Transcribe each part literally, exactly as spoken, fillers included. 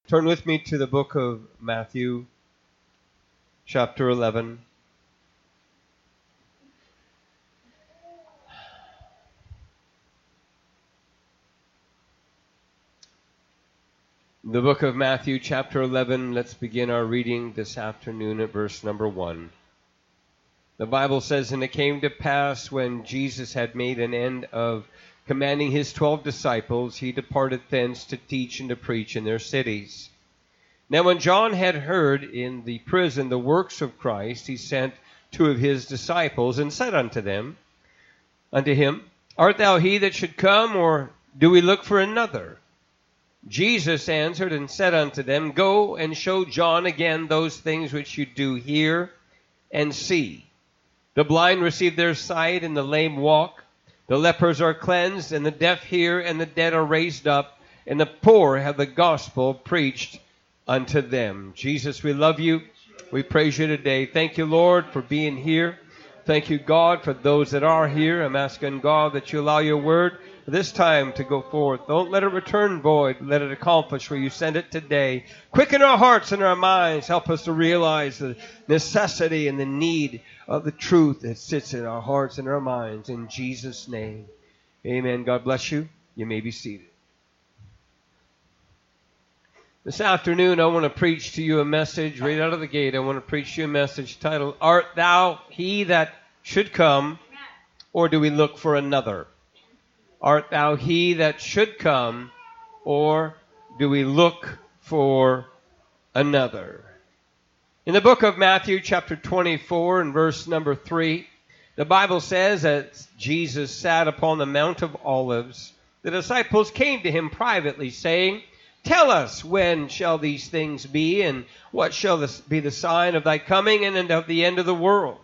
Turn with me to the book of Matthew, chapter eleven. The book of Matthew, chapter eleven, let's begin our reading this afternoon at verse number one. The Bible says, "And it came to pass when Jesus had made an end of commanding his twelve disciples, he departed thence to teach and to preach in their cities. Now when John had heard in the prison the works of Christ, he sent two of his disciples, and said unto them, unto him, Art thou he that should come, or do we look for another? Jesus answered and said unto them, Go and show John again those things which you do hear and see. The blind receive their sight, and the lame walk. The lepers are cleansed, and the deaf hear, and the dead are raised up, and the poor have the gospel preached unto them." Jesus, we love you. We praise you today. Thank you, Lord, for being here. Thank you, God, for those that are here. I'm asking, God, that you allow your word this time to go forth. Don't let it return void. Let it accomplish where you send it today. Quicken our hearts and our minds. Help us to realize the necessity and the need of the truth that sits in our hearts and our minds. In Jesus' name, amen. God bless you. You may be seated. This afternoon, I want to preach to you a message right out of the gate. I want to preach to you a message titled, Art thou he that should come, or do we look for another? Art thou he that should come, or do we look for another? In the book of Matthew, chapter twenty-four, and verse number three, the Bible says that Jesus sat upon the Mount of Olives. The disciples came to him privately, saying, Tell us, when shall these things be, and what shall this be the sign of thy coming and of the end of the world?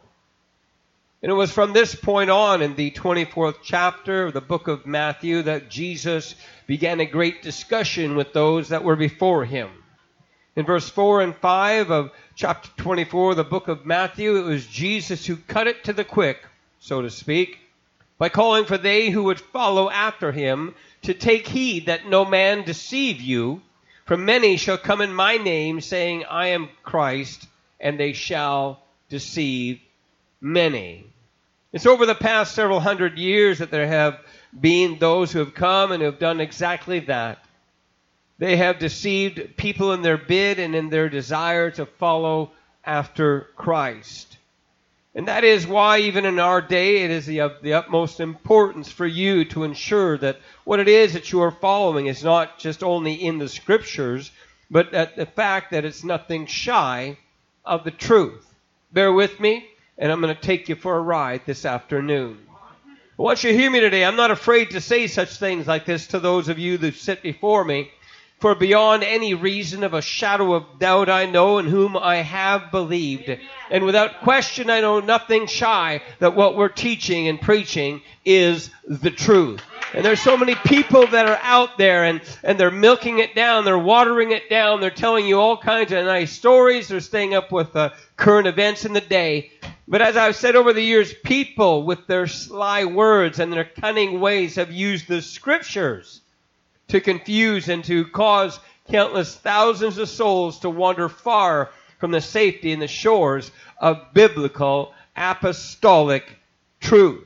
And it was from this point on in the twenty-fourth chapter of the book of Matthew that Jesus began a great discussion with those that were before him. In verse four and five of chapter twenty-four of the book of Matthew, it was Jesus who cut it to the quick, so to speak, by calling for they who would follow after him to take heed that no man deceive you. For many shall come in my name, saying, I am Christ, and they shall deceive many. It's over the past several hundred years that there have been those who have come and have done exactly that. They have deceived people in their bid and in their desire to follow after Christ. And that is why even in our day it is the, of the utmost importance for you to ensure that what it is that you are following is not just only in the Scriptures, but that the fact that it's nothing shy of the truth. Bear with me, and I'm going to take you for a ride this afternoon. I want you to hear me today. I'm not afraid to say such things like this to those of you that sit before me. For beyond any reason of a shadow of doubt I know in whom I have believed. And without question I know nothing shy that what we're teaching and preaching is the truth. And there's so many people that are out there and, and they're milking it down, they're watering it down, they're telling you all kinds of nice stories, they're staying up with uh, current events in the day. But as I've said over the years, people with their sly words and their cunning ways have used the Scriptures to confuse and to cause countless thousands of souls to wander far from the safety and the shores of biblical apostolic truth.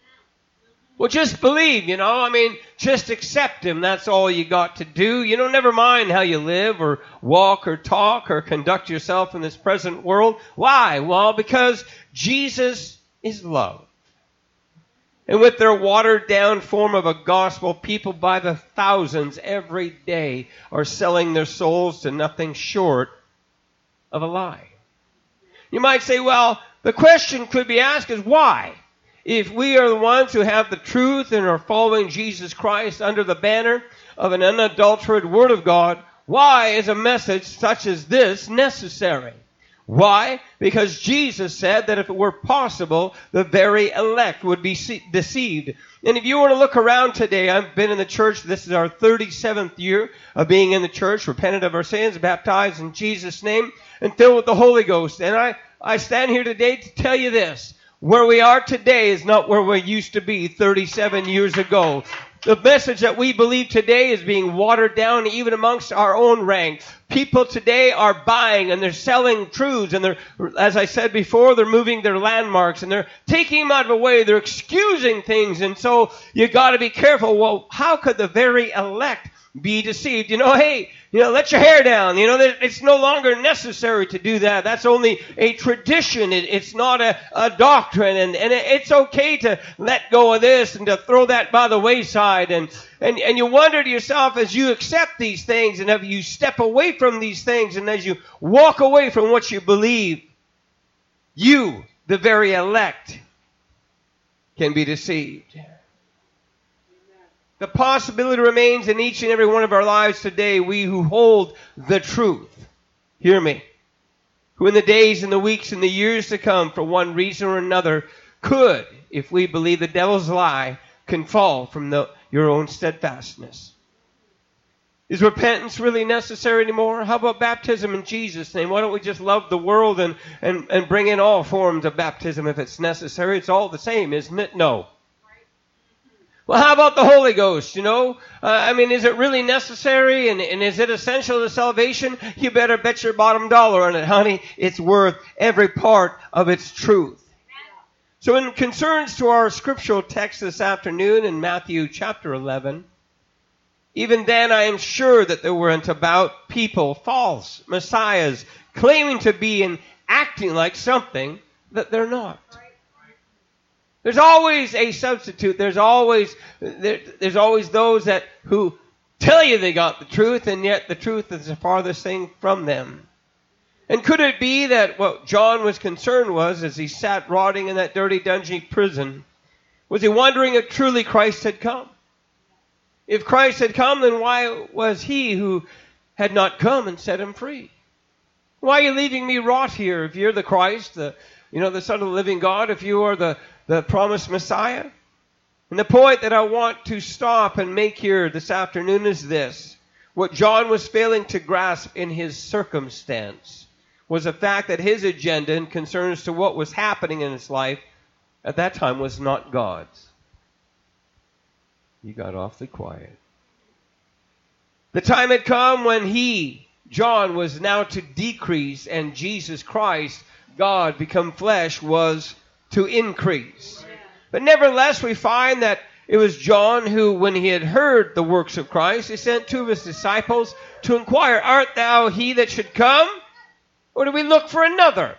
Well, just believe, you know, I mean, just accept him. That's all you got to do. You know, never mind how you live or walk or talk or conduct yourself in this present world. Why? Well, because Jesus is love. And with their watered-down form of a gospel, people by the thousands every day are selling their souls to nothing short of a lie. You might say, well, the question could be asked is why? If we are the ones who have the truth and are following Jesus Christ under the banner of an unadulterated Word of God, why is a message such as this necessary? Why? Because Jesus said that if it were possible, the very elect would be deceived. And if you want to look around today, I've been in the church. This is our thirty-seventh year of being in the church, repented of our sins, baptized in Jesus' name, and filled with the Holy Ghost. And I, I stand here today to tell you this. Where we are today is not where we used to be thirty-seven years ago. The message that we believe today is being watered down even amongst our own ranks. People today are buying and they're selling truths, and they're, as I said before, they're moving their landmarks and they're taking them out of the way. They're excusing things, and so you got to be careful. Well, how could the very elect be deceived? You know, hey, you know, let your hair down. You know, it's no longer necessary to do that. That's only a tradition. It, it's not a, a doctrine. And, and it's okay to let go of this and to throw that by the wayside. And, and, and you wonder to yourself, as you accept these things and as you step away from these things and as you walk away from what you believe, you, the very elect, can be deceived. The possibility remains in each and every one of our lives today, we who hold the truth, hear me, who in the days and the weeks and the years to come, for one reason or another, could, if we believe the devil's lie, can fall from the, your own steadfastness. Is repentance really necessary anymore? How about baptism in Jesus' name? Why don't we just love the world and, and, and bring in all forms of baptism if it's necessary? It's all the same, isn't it? No. Well, how about the Holy Ghost, you know? Uh, I mean, is it really necessary, and, and is it essential to salvation? You better bet your bottom dollar on it, honey. It's worth every part of its truth. So in concerns to our scriptural text this afternoon in Matthew chapter eleven, even then I am sure that there weren't about people, false messiahs, claiming to be and acting like something that they're not. There's always a substitute. There's always there, there's always those that who tell you they got the truth, and yet the truth is the farthest thing from them. And could it be that what John was concerned was, as he sat rotting in that dirty, dungy prison, was he wondering if truly Christ had come? If Christ had come, then why was he who had not come and set him free? Why are you leaving me rot here if you're the Christ, the you know the Son of the living God, if you are the the promised Messiah? And the point that I want to stop and make here this afternoon is this. What John was failing to grasp in his circumstance was the fact that his agenda and concerns to what was happening in his life at that time was not God's. He got awfully quiet. The time had come when he, John, was now to decrease, and Jesus Christ, God become flesh, was to increase. But nevertheless, we find that it was John who, when he had heard the works of Christ, he sent two of his disciples to inquire, art thou he that should come, or do we look for another?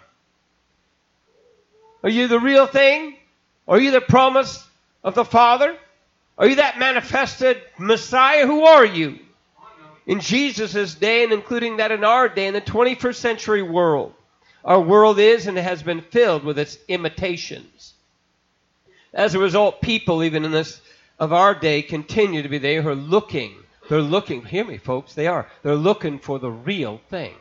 Are you the real thing? Are you the promise of the Father? Are you that manifested Messiah? Who are you? In Jesus' day, and including that in our day, in the twenty-first century world, our world is and has been filled with its imitations. As a result, people, even in this of our day, continue to be they who are looking. They're looking, hear me folks, they are. They're looking for the real thing.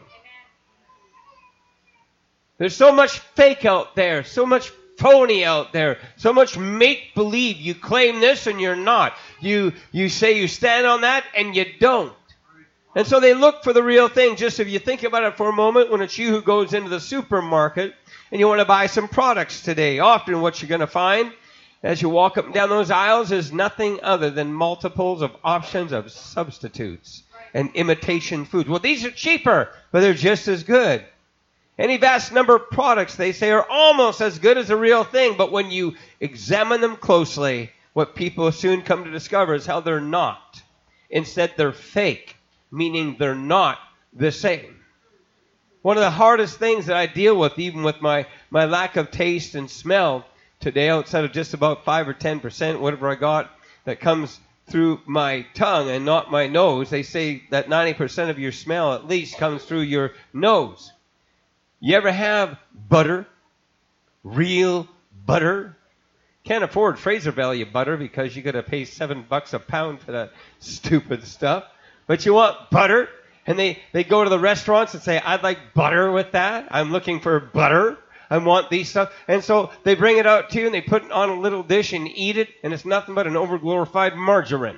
There's so much fake out there, so much phony out there, so much make-believe. You claim this and you're not. You, you say you stand on that and you don't. And so they look for the real thing. Just if you think about it for a moment, when it's you who goes into the supermarket and you want to buy some products today, often what you're going to find as you walk up and down those aisles is nothing other than multiples of options of substitutes and imitation foods. Well, these are cheaper, but they're just as good. Any vast number of products, they say, are almost as good as the real thing, but when you examine them closely, what people soon come to discover is how they're not. Instead, they're fake, meaning they're not the same. One of the hardest things that I deal with, even with my, my lack of taste and smell today, outside of just about five or ten percent, whatever I got, that comes through my tongue and not my nose. They say that ninety percent of your smell at least comes through your nose. You ever have butter? Real butter? Can't afford Fraser Valley butter because you got to pay seven bucks a pound for that stupid stuff. But you want butter? And they, they go to the restaurants and say, I'd like butter with that. I'm looking for butter. I want these stuff. And so they bring it out to you and they put it on a little dish and eat it. And it's nothing but an overglorified margarine.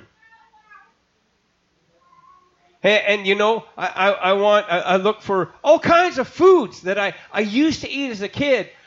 And, and you know, I, I, I want, I, I look for all kinds of foods that I, I used to eat as a kid.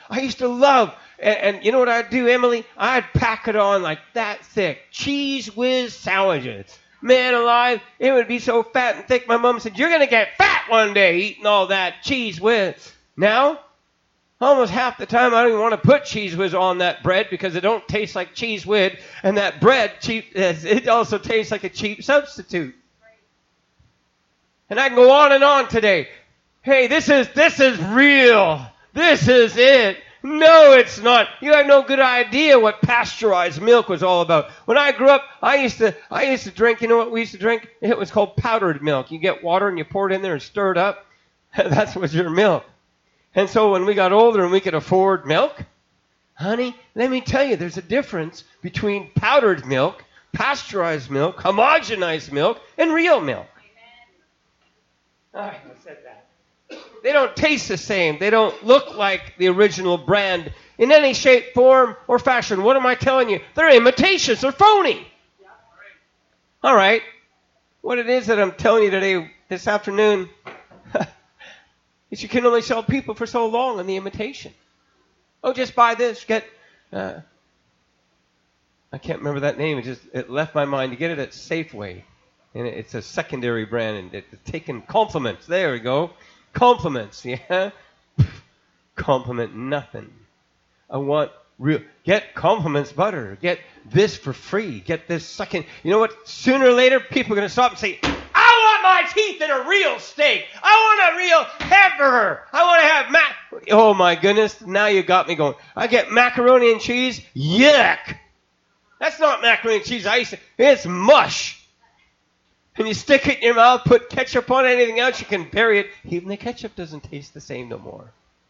I used to love, and, and you know what I'd do, Emily? I'd pack it on like that thick. Cheese Whiz sandwiches. Man alive, it would be so fat and thick. My mom said, you're going to get fat one day eating all that Cheese Whiz. Now, almost half the time I don't even want to put Cheese Whiz on that bread because it don't taste like Cheese Whiz. And that bread, cheap, it also tastes like a cheap substitute. And I can go on and on today. Hey, this is this is real. This is it. No, it's not. You have no good idea what pasteurized milk was all about. When I grew up, I used to I used to drink, you know what we used to drink? It was called powdered milk. You get water and you pour it in there and stir it up. That was your milk. And so when we got older and we could afford milk, honey, let me tell you, there's a difference between powdered milk, pasteurized milk, homogenized milk, and real milk. All right, I said that. They don't taste the same. They don't look like the original brand in any shape, form, or fashion. What am I telling you? They're imitations. They're phony. All right. What it is that I'm telling you today, this afternoon, is you can only sell people for so long in the imitation. Oh, just buy this. Get, uh, I can't remember that name. It just it left my mind. To get it at Safeway. And it's a secondary brand, and it's taking compliments. There we go. Compliments, yeah? Compliment nothing. I want real. Get Compliments butter. Get this for free. Get this second. You know what? Sooner or later, people are going to stop and say, I want my teeth in a real steak. I want a real hamburger. I want to have mac. Oh, my goodness. Now you got me going. I get macaroni and cheese. Yuck. That's not macaroni and cheese. I used to, it's mush. And you stick it in your mouth, put ketchup on it, anything else, you can bury it. Even the ketchup doesn't taste the same no more.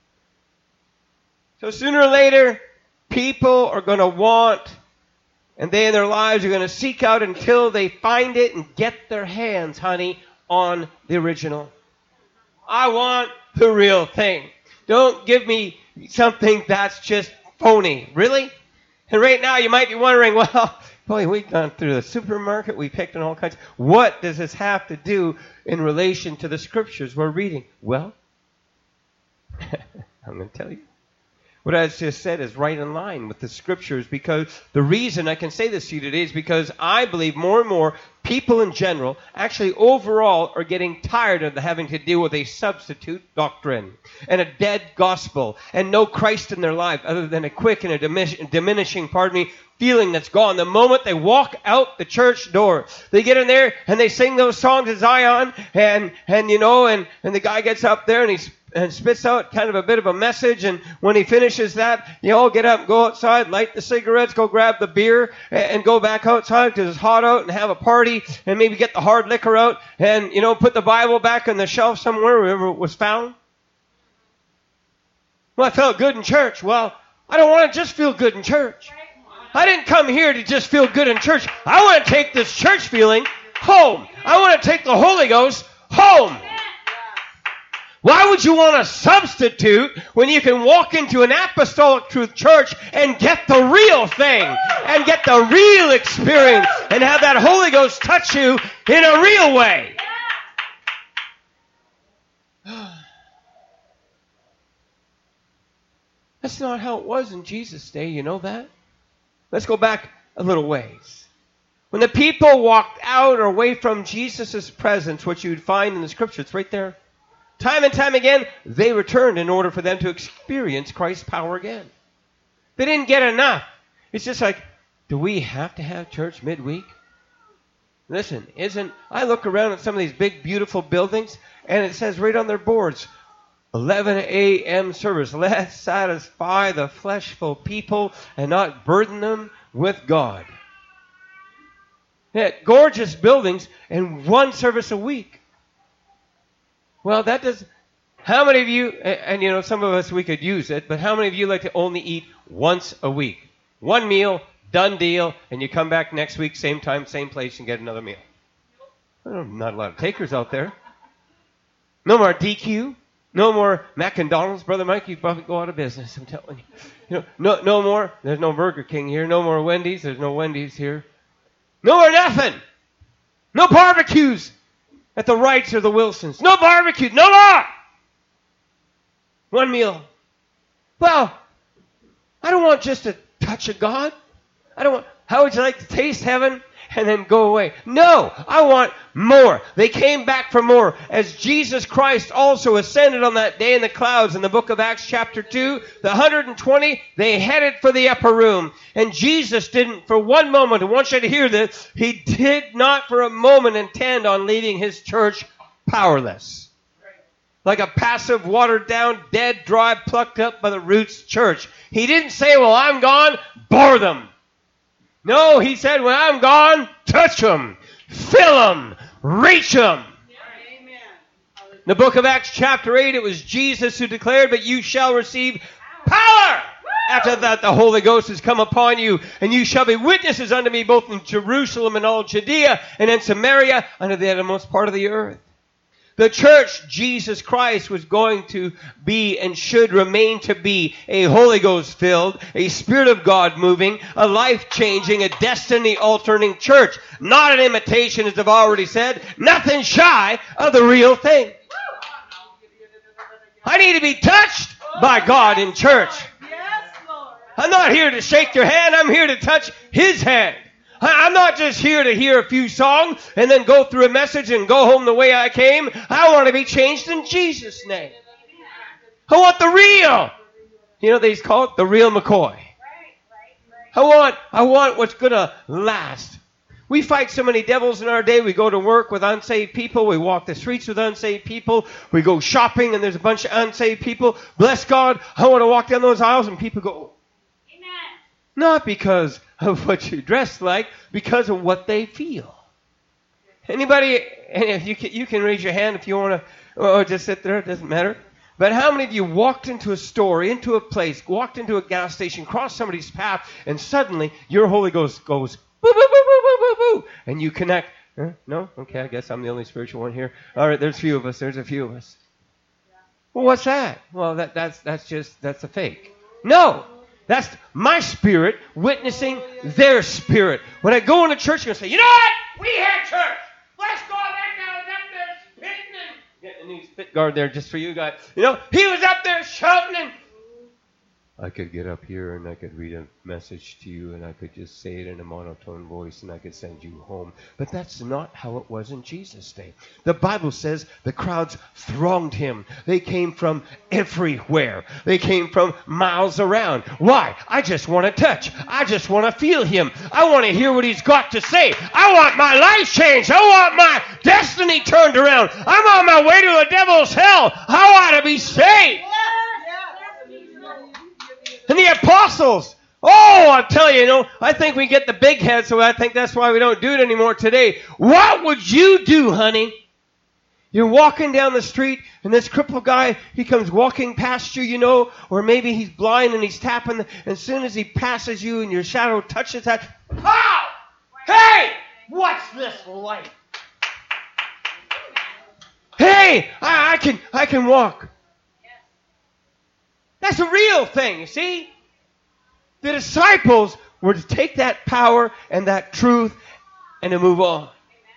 So sooner or later, people are going to want, and they in their lives are going to seek out until they find it and get their hands, honey, on the original. I want the real thing. Don't give me something that's just phony. Really? And right now you might be wondering, well, boy, we've gone through the supermarket, we picked on all kinds. What does this have to do in relation to the scriptures we're reading? Well, I'm going to tell you. What I just said is right in line with the scriptures, because the reason I can say this to you today is because I believe more and more people in general, actually overall, are getting tired of having to deal with a substitute doctrine and a dead gospel and no Christ in their life other than a quick and a diminishing, pardon me, feeling that's gone. The moment they walk out the church door, they get in there and they sing those songs of Zion, and, and you know, and, and the guy gets up there and he's and spits out kind of a bit of a message, and when he finishes that, you all get up, go outside, light the cigarettes, go grab the beer, and go back outside because it's hot out, and have a party, and maybe get the hard liquor out, and, you know, put the Bible back on the shelf somewhere, wherever it was found. Well, I felt good in church. Well, I don't want to just feel good in church. I didn't come here to just feel good in church. I want to take this church feeling home. I want to take the Holy Ghost home. Why would you want a substitute when you can walk into an apostolic truth church and get the real thing and get the real experience and have that Holy Ghost touch you in a real way? That's not how it was in Jesus' day, you know that? Let's go back a little ways. When the people walked out or away from Jesus' presence, what you'd find in the scripture, it's right there. Time and time again, they returned in order for them to experience Christ's power again. They didn't get enough. It's just like, do we have to have church midweek? Listen, isn't, I look around at some of these big, beautiful buildings, and it says right on their boards, eleven a.m. service. Let's satisfy the fleshful people and not burden them with God. Yeah, gorgeous buildings and one service a week. Well, that does, how many of you, and, and you know, some of us, we could use it, but how many of you like to only eat once a week? One meal, done deal, and you come back next week, same time, same place, and get another meal. Well, not a lot of takers out there. No more D Q. No more McDonald's. Brother Mike, you probably go out of business, I'm telling you. You know, no, no more, there's no Burger King here. No more Wendy's, there's no Wendy's here. No more nothing. No barbecues at the Wrights or the Wilsons. No barbecue. No more. One meal. Well, I don't want just a touch of God. I don't want, how would you like to taste heaven and then go away? No, I want more. They came back for more. As Jesus Christ also ascended on that day in the clouds in the book of Acts chapter two, the one hundred twenty, they headed for the upper room. And Jesus didn't for one moment, I want you to hear this, he did not for a moment intend on leaving his church powerless. Like a passive, watered down, dead, dry, plucked up by the roots church. He didn't say, well, I'm gone, bore them. No, he said, when I'm gone, touch them, fill them, reach them. Amen. In the book of Acts chapter eight, it was Jesus who declared, but you shall receive power. After that, the Holy Ghost has come upon you, and you shall be witnesses unto me both in Jerusalem and all Judea and in Samaria, unto the uttermost part of the earth. The church, Jesus Christ, was going to be and should remain to be a Holy Ghost filled, a Spirit of God moving, a life changing, a destiny altering church. Not an imitation, as I've already said. Nothing shy of the real thing. I need to be touched by God in church. I'm not here to shake your hand. I'm here to touch His hand. I'm not just here to hear a few songs and then go through a message and go home the way I came. I want to be changed in Jesus' name. I want the real. You know, they call it the real McCoy. I want, I want what's going to last. We fight so many devils in our day. We go to work with unsaved people. We walk the streets with unsaved people. We go shopping and there's a bunch of unsaved people. Bless God, I want to walk down those aisles and people go, Amen. Not because of what you dress like, because of what they feel. Anybody, and if you can, you can raise your hand if you want to, or just sit there, it doesn't matter. But how many of you walked into a store, into a place, walked into a gas station, crossed somebody's path, and suddenly your Holy Ghost goes, boo, boo, boo, boo, boo, boo, boo, and you connect? Huh? No? Okay, I guess I'm the only spiritual one here. All right, there's a few of us. There's a few of us. Well, what's that? Well, that, that's, that's just, that's a fake. No! That's my spirit witnessing their spirit. When I go into church, I'm going to say, you know what? We had church. Let's go back down up there spitting and get a new spit guard there just for you guys. You know, he was up there shouting and I could get up here and I could read a message to you and I could just say it in a monotone voice and I could send you home. But that's not how it was in Jesus' day. The Bible says the crowds thronged him. They came from everywhere. They came from miles around. Why? I just want to touch. I just want to feel him. I want to hear what he's got to say. I want my life changed. I want my destiny turned around. I'm on my way to a devil's hell. I want to be saved. And the apostles, oh, I'll tell you, you know, I think we get the big head, so I think that's why we don't do it anymore today. What would you do, honey? You're walking down the street, and this crippled guy, he comes walking past you, you know, or maybe he's blind and he's tapping, and as soon as he passes you and your shadow touches that, pow! Hey, what's this light? Hey, I, I can, I can walk. That's a real thing, you see? The disciples were to take that power and that truth and to move on.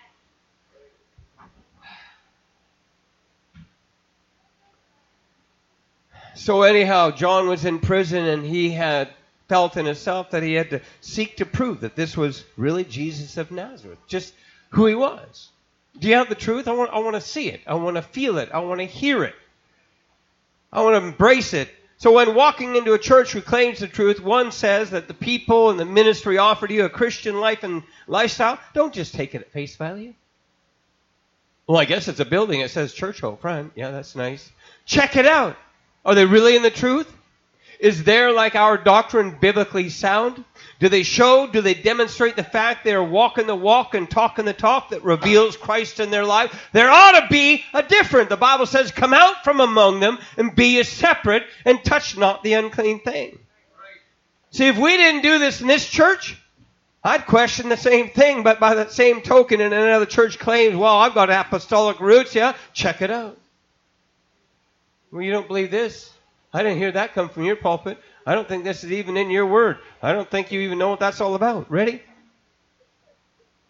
So anyhow, John was in prison and he had felt in himself that he had to seek to prove that this was really Jesus of Nazareth, just who he was. Do you have the truth? I want, I want to see it. I want to feel it. I want to hear it. I want to embrace it. So when walking into a church who claims the truth, one says that the people and the ministry offered you a Christian life and lifestyle. Don't just take it at face value. Well, I guess it's a building. It says church out front. Yeah, that's nice. Check it out. Are they really in the truth? Is their, like our doctrine, biblically sound? Do they show, do they demonstrate the fact they are walking the walk and talking the talk that reveals Christ in their life? There ought to be a difference. The Bible says, come out from among them and be ye separate and touch not the unclean thing. See, if we didn't do this in this church, I'd question the same thing, but by that same token, and another church claims, well, I've got apostolic roots, yeah, check it out. Well, you don't believe this? I didn't hear that come from your pulpit. I don't think this is even in your word. I don't think you even know what that's all about. Ready?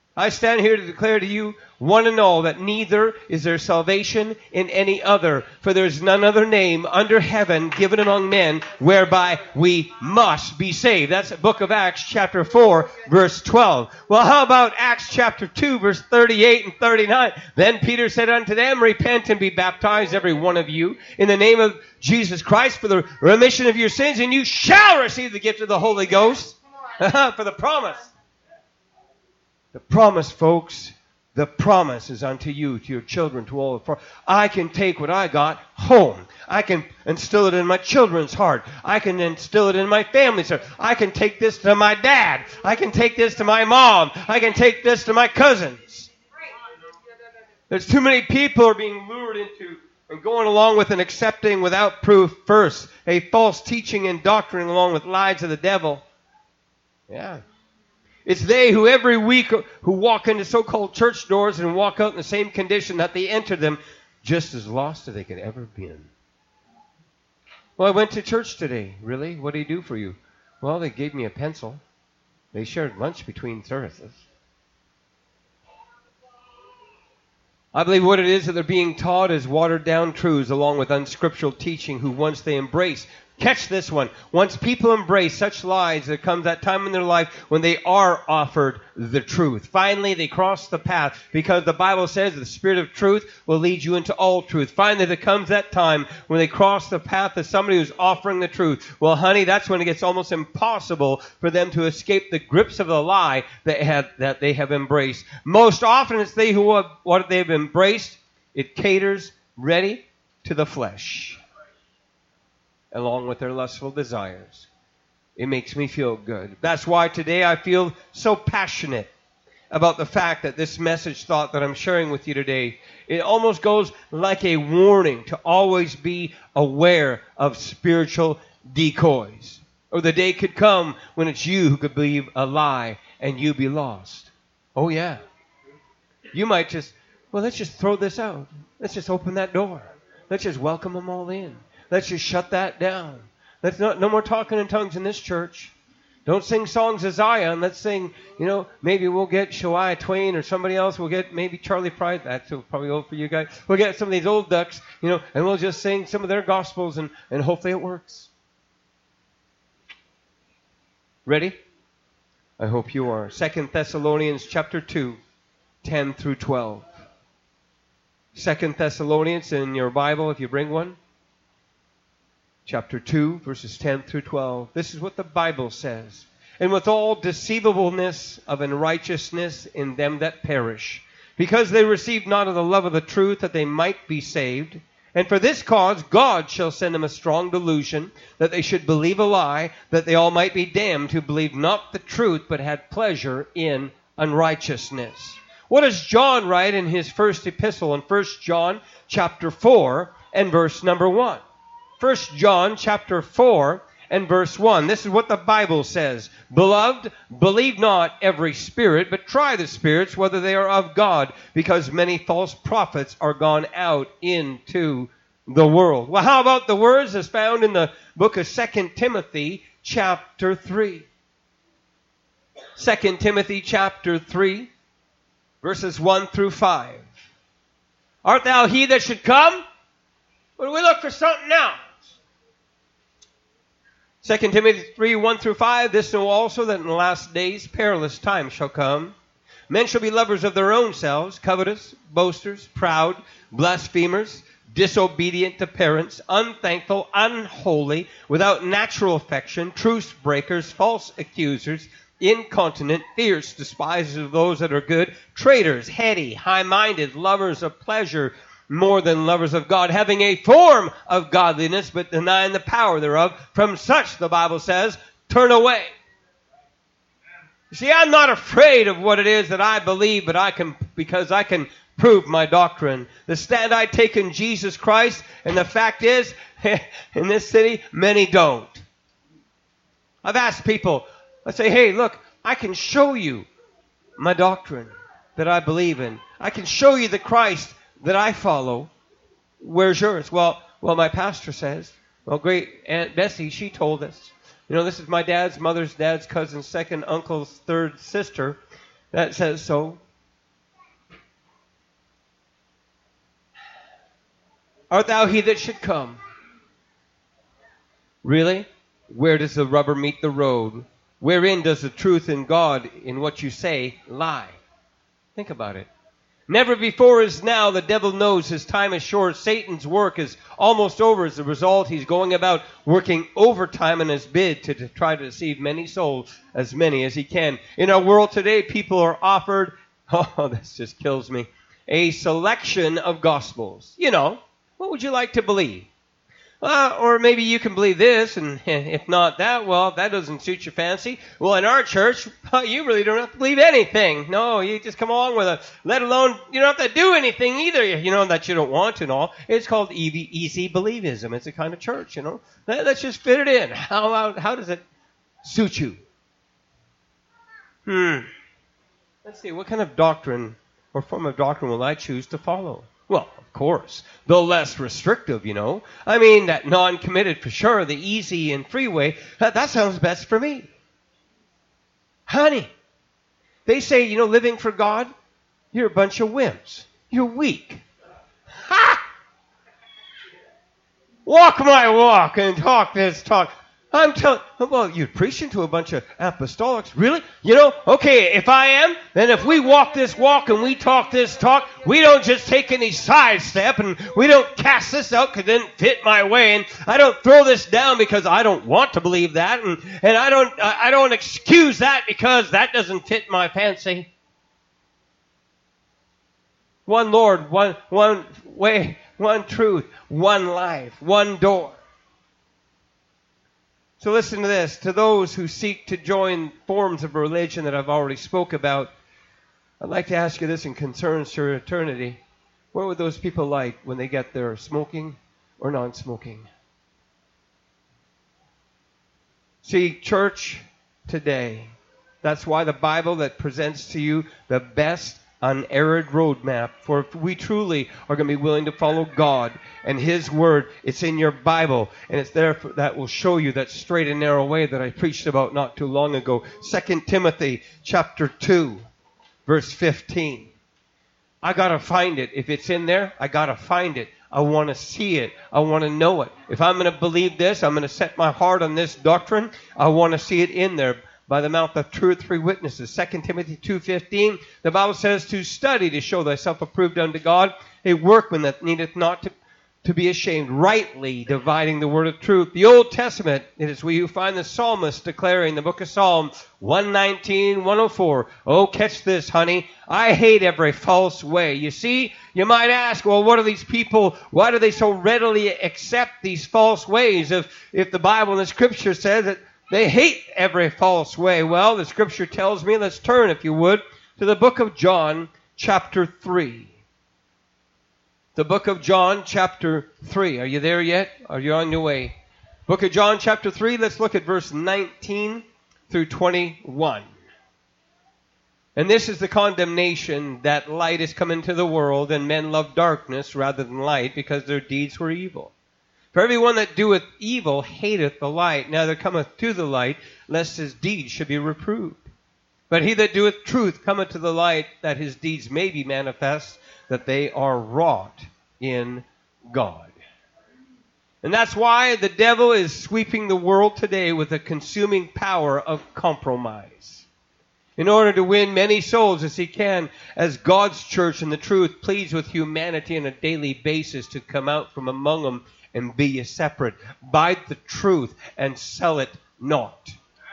I stand here to declare to you, one and all, that neither is there salvation in any other, for there is none other name under heaven given among men whereby we must be saved. That's the book of Acts chapter four, verse twelve. Well, how about Acts chapter two, verse thirty-eight and thirty-nine? Then Peter said unto them, repent and be baptized, every one of you, in the name of Jesus Christ for the remission of your sins, and you shall receive the gift of the Holy Ghost. For the promise. The promise, folks, the promise is unto you, to your children, to all. For I can take what I got home. I can instill it in my children's heart. I can instill it in my family's heart. I can take this to my dad. I can take this to my mom. I can take this to my cousins. There's too many people are being lured into and going along with and accepting without proof first a false teaching and doctrine along with lies of the devil. Yeah. It's they who every week who walk into so-called church doors and walk out in the same condition that they entered them, just as lost as they could ever been. Well, I went to church today. Really? What did he do for you? Well, they gave me a pencil. They shared lunch between services. I believe what it is that they're being taught is watered-down truths along with unscriptural teaching who once they embrace. Catch this one. Once people embrace such lies, there comes that time in their life when they are offered the truth. Finally, they cross the path because the Bible says the Spirit of truth will lead you into all truth. Finally, there comes that time when they cross the path of somebody who's offering the truth. Well, honey, that's when it gets almost impossible for them to escape the grips of the lie that, have, that they have embraced. Most often, it's they who have what they've embraced. It caters ready to the flesh, along with their lustful desires. It makes me feel good. That's why today I feel so passionate about the fact that this message thought that I'm sharing with you today, it almost goes like a warning to always be aware of spiritual decoys. Or the day could come when it's you who could believe a lie and you be lost. Oh yeah. You might just, well, let's just throw this out. Let's just open that door. Let's just welcome them all in. Let's just shut that down. Let's not, no more talking in tongues in this church. Don't sing songs of Zion. Let's sing, you know, maybe we'll get Shania Twain or somebody else. We'll get maybe Charlie Pride. That's probably old for you guys. We'll get some of these old ducks, you know, and we'll just sing some of their gospels and, and hopefully it works. Ready? I hope you are. Second Thessalonians chapter two, ten through twelve. Second Thessalonians in your Bible, if you bring one. Chapter two, verses ten through twelve. This is what the Bible says. And with all deceivableness of unrighteousness in them that perish, because they received not of the love of the truth that they might be saved. And for this cause God shall send them a strong delusion, that they should believe a lie, that they all might be damned who believed not the truth, but had pleasure in unrighteousness. What does John write in his first epistle in First John chapter four and verse number one? First John chapter four and verse one. This is what the Bible says. Beloved, believe not every spirit, but try the spirits whether they are of God, because many false prophets are gone out into the world. Well, how about the words as found in the book of Second Timothy chapter three? Second Timothy chapter three, verses one through five. Art thou he that should come? Or do we look for something else? Second Timothy three, one through five, this know also that in the last days perilous times shall come. Men shall be lovers of their own selves, covetous, boasters, proud, blasphemers, disobedient to parents, unthankful, unholy, without natural affection, truce breakers, false accusers, incontinent, fierce, despisers of those that are good, traitors, heady, high-minded, lovers of pleasure, more than lovers of God, having a form of godliness, but denying the power thereof. From such, the Bible says, turn away. You see, I'm not afraid of what it is that I believe, but I can, because I can prove my doctrine. The stand I take in Jesus Christ, and the fact is, in this city, many don't. I've asked people, I say, hey, look, I can show you my doctrine that I believe in. I can show you the Christ that I follow. Where's yours? Well, well, my pastor says. Well, great Aunt Bessie, she told us. You know, this is my dad's mother's dad's cousin's second uncle's third sister. that says so. Art thou he that should come? Really? Where does the rubber meet the road? Wherein does the truth in God, in what you say, lie? Think about it. Never before as now the devil knows his time is short. Satan's work is almost over. As a result, he's going about working overtime in his bid to, to try to deceive many souls, as many as he can. In our world today, people are offered, oh, this just kills me, a selection of gospels. You know, what would you like to believe? Uh, or maybe you can believe this, and if not that, well, if that doesn't suit your fancy. Well, in our church, you really don't have to believe anything. No, you just come along with it. Let alone, you don't have to do anything either, you know, that you don't want to and all. It's called easy, easy believism. It's a kind of church, you know. Let's just fit it in. How, how, how does it suit you? Hmm. Let's see, what kind of doctrine or form of doctrine will I choose to follow? Well, of course, the less restrictive, you know. I mean, that non-committed for sure, the easy and free way, that, that sounds best for me. Honey, they say, you know, living for God, you're a bunch of wimps. You're weak. Ha! Walk my walk and talk this talk. I'm telling, well, you're preaching to a bunch of apostolics. Really? You know, okay, if I am, then if we walk this walk and we talk this talk, we don't just take any sidestep and we don't cast this out because it didn't fit my way, and I don't throw this down because I don't want to believe that, and, and I don't I don't excuse that because that doesn't fit my fancy. One Lord, one one way, one truth, one life, one door. So listen to this. To those who seek to join forms of religion that I've already spoke about, I'd like to ask you this in concerns to eternity. What would those people like when they get there, smoking or non-smoking? See, church today, that's why the Bible that presents to you the best unerred roadmap, for if we truly are going to be willing to follow God and His Word, it's in your Bible, and it's there for, that will show you that straight and narrow way that I preached about not too long ago. Second Timothy chapter two, verse fifteen. I got to find it. If it's in there, I got to find it. I want to see it. I want to know it. If I'm going to believe this, I'm going to set my heart on this doctrine, I want to see it in there. By the mouth of two or three witnesses. Second Timothy two fifteen, the Bible says to study to show thyself approved unto God, a workman that needeth not to, to be ashamed, rightly dividing the word of truth. The Old Testament, it is where you find the psalmist declaring, the book of Psalms one nineteen, one oh four. Oh, catch this, honey. I hate every false way. You see, you might ask, well, what are these people, why do they so readily accept these false ways if, if the Bible and the Scripture says that they hate every false way? Well, the Scripture tells me, let's turn, if you would, to the book of John, chapter three. The book of John, chapter three. Are you there yet? Are you on your way? Book of John, chapter three, let's look at verse nineteen through twenty-one. And this is the condemnation that light has come into the world, and men love darkness rather than light, because their deeds were evil. For everyone that doeth evil hateth the light, neither cometh to the light, lest his deeds should be reproved. But he that doeth truth cometh to the light, that his deeds may be manifest, that they are wrought in God. And that's why the devil is sweeping the world today with a consuming power of compromise, in order to win many souls as he can, as God's church and the truth pleads with humanity on a daily basis to come out from among them and be ye separate. Buy the truth and sell it not.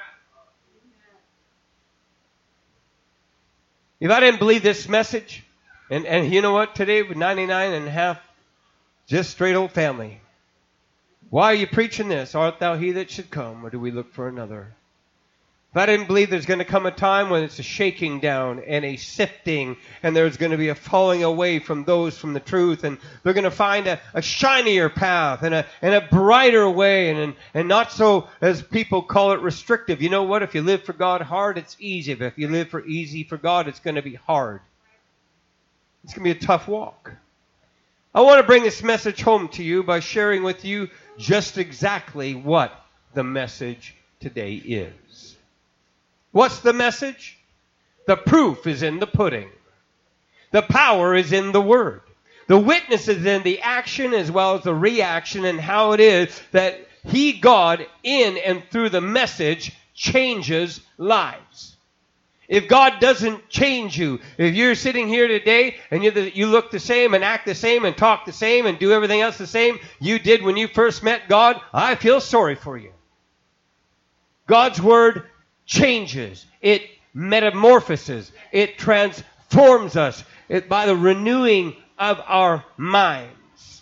If I didn't believe this message, and, and you know what, today with ninety-nine and a half, just straight old family. Why are you preaching this? Art thou he that should come, or do we look for another? If I didn't believe there's going to come a time when it's a shaking down and a sifting, and there's going to be a falling away from those from the truth, and they're going to find a, a shinier path and a and a brighter way, and, and and not so, as people call it, restrictive. You know what? If you live for God hard, it's easy. But if you live for easy for God, it's going to be hard. It's going to be a tough walk. I want to bring this message home to you by sharing with you just exactly what the message today is. What's the message? The proof is in the pudding. The power is in the word. The witness is in the action as well as the reaction, and how it is that He, God, in and through the message, changes lives. If God doesn't change you, if you're sitting here today and you you look the same and act the same and talk the same and do everything else the same you did when you first met God, I feel sorry for you. God's word changes. It metamorphoses. It transforms us it, by the renewing of our minds.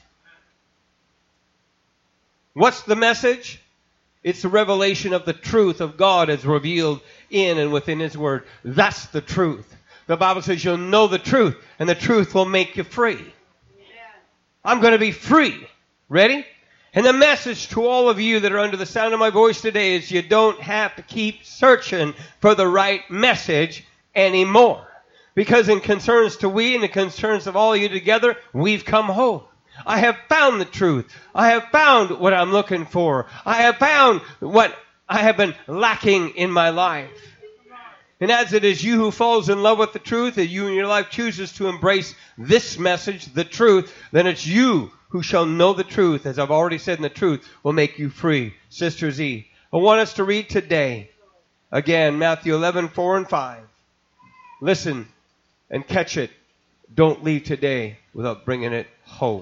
What's the message? It's the revelation of the truth of God as revealed in and within His Word. That's the truth. The Bible says you'll know the truth, and the truth will make you free. I'm going to be free. Ready? And the message to all of you that are under the sound of my voice today is you don't have to keep searching for the right message anymore. Because in concerns to we and in concerns of all of you together, we've come home. I have found the truth. I have found what I'm looking for. I have found what I have been lacking in my life. And as it is you who falls in love with the truth, that you in your life chooses to embrace this message, the truth, then it's you who shall know the truth. As I've already said, and the truth will make you free. Sister Z, I want us to read today, again, Matthew eleven, four and five. Listen and catch it. Don't leave today without bringing it home.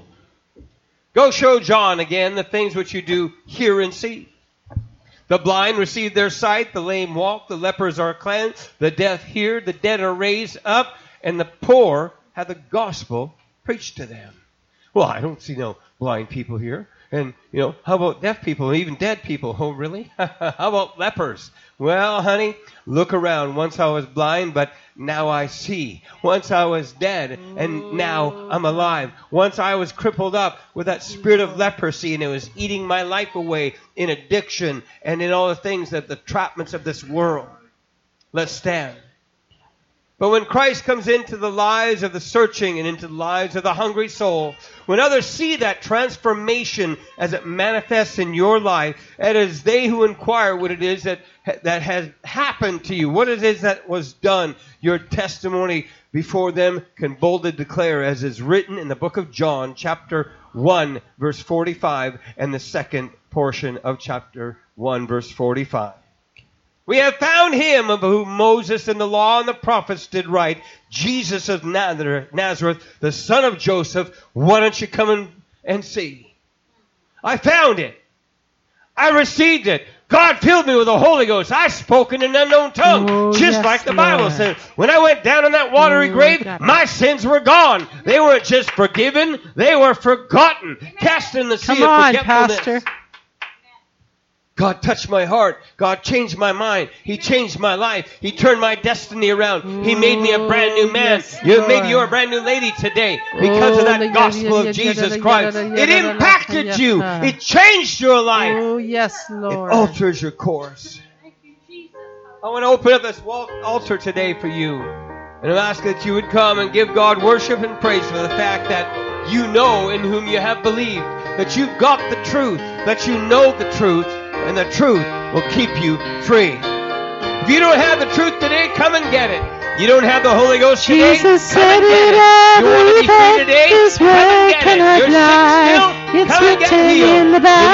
Go show John again the things which you do hear and see. The blind receive their sight, the lame walk, the lepers are cleansed, the deaf hear, the dead are raised up, and the poor have the gospel preached to them. Well, I don't see no blind people here. And, you know, how about deaf people and even dead people? Oh, really? How about lepers? Well, honey, look around. Once I was blind, but now I see. Once I was dead, and now I'm alive. Once I was crippled up with that spirit of leprosy, and it was eating my life away in addiction and in all the things that the trapments of this world. Let's stand. But when Christ comes into the lives of the searching and into the lives of the hungry soul, when others see that transformation as it manifests in your life, it is they who inquire what it is that, that has happened to you, what it is that was done, your testimony before them can boldly declare, as is written in the book of John, chapter one, verse forty-five, and the second portion of chapter one, verse forty-five. We have found Him of whom Moses and the law and the prophets did write, Jesus of Nazareth, the son of Joseph. Why don't you come and, and see? I found it. I received it. God filled me with the Holy Ghost. I spoke in an unknown tongue, oh, just yes, like the Bible Lord. Said. When I went down in that watery oh, grave, God. My sins were gone. They weren't just forgiven, they were forgotten, cast in the sea come of on, forgetfulness. Pastor. God touched my heart. God changed my mind. He changed my life. He turned my destiny around. He made me a brand new man. Yes, you, maybe you're a brand new lady today because of that gospel of Jesus Christ. It impacted you. It changed your life. Oh, yes, Lord. It alters your course. I want to open up this altar today for you. And I'm asking that you would come and give God worship and praise for the fact that you know in whom you have believed, that you've got the truth, that you know the truth, and the truth will keep you free. If you don't have the truth today, come and get it. You don't have the Holy Ghost today, Jesus come and get it. You want to be free today, come and get it. You're sick still, come and get healed.